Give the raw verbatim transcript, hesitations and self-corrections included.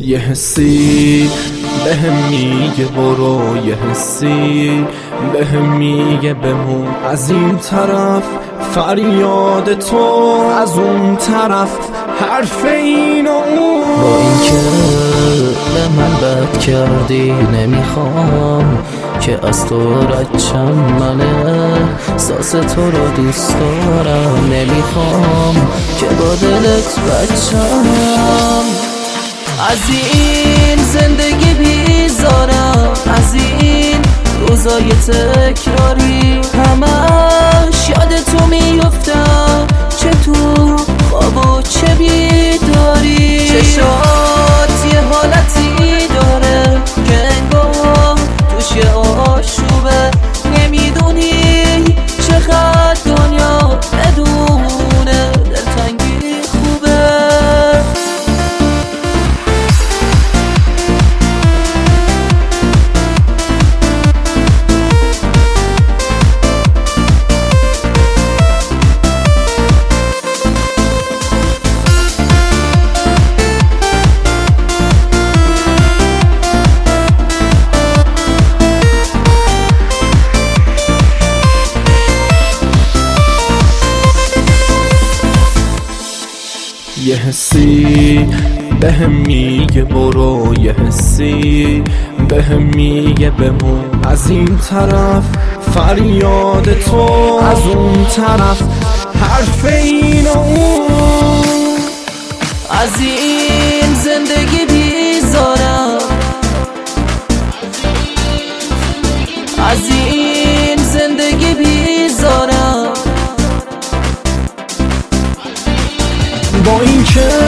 یه حسی بهم میگه برو، یه حسی بهم میگه بمون از این طرف، فریاد تو از اون طرف، حرف این و اون. با اینکه به من بد کردی نمیخوام که از تو رچم منه، ساس تو رو دوست دارم نمیخوام که با دلت بچم. از این زندگی بیزارم، از این روزای تکراری، همش یاد تو میفتم، چه تو خواب و چه بیداری. چشات یه حالتی داره که انگار توش یه آشوبه، نمیدونی چقدر دنیا بدونه دلتنگی خوبه. یه حسی بهم میگه برو، یه حسی بهم میگه بمون از این طرف، فریاد تو از اون طرف، حرف این و اون. از این زندگی بیزارم، از این زندگی بیزارم. با اینکه